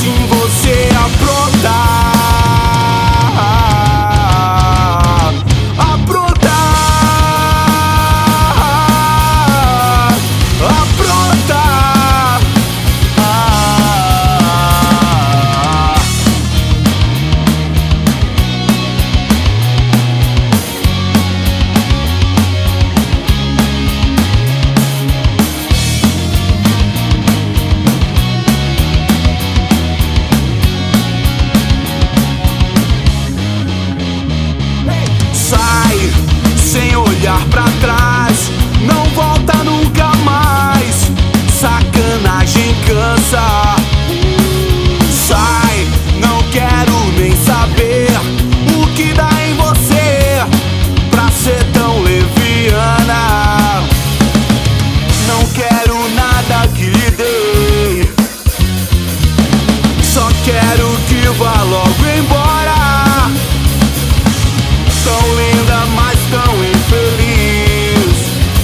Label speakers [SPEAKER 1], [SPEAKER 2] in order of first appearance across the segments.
[SPEAKER 1] assim você apronta. Apronta. Apronta. Sai sem olhar pra trás, não volta nunca mais. Sacanagem cansa. Sai, não quero nem saber o que dá em você pra ser tão leviana. Não quero nada que lhe dei, só quero que vá logo embora. Tão linda, mas tão infeliz.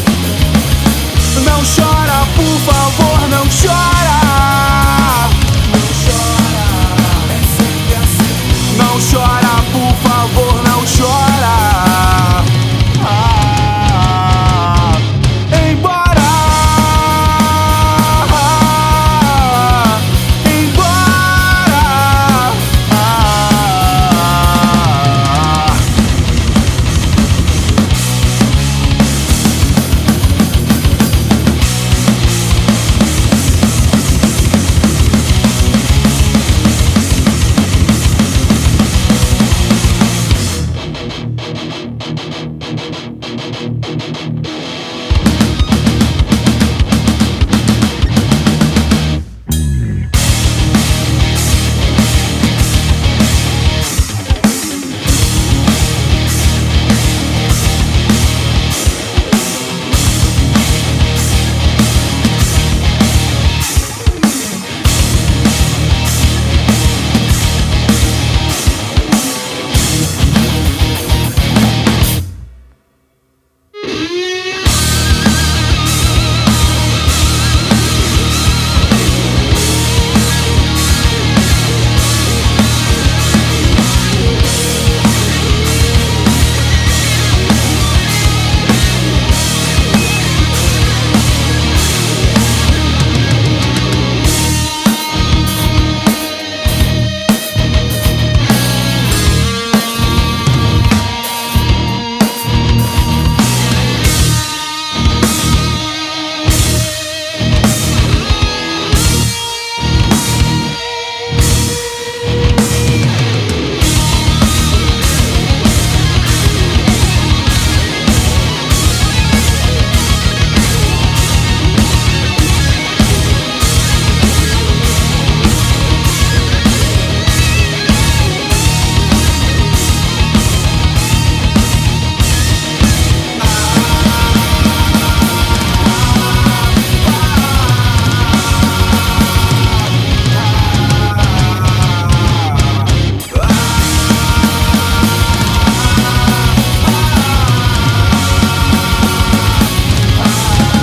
[SPEAKER 1] Não chora, por favor, não chora. Não chora, é sempre assim. Não chora, por favor, não chora. Embora.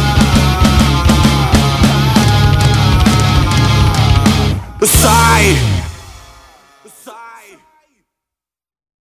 [SPEAKER 1] Sai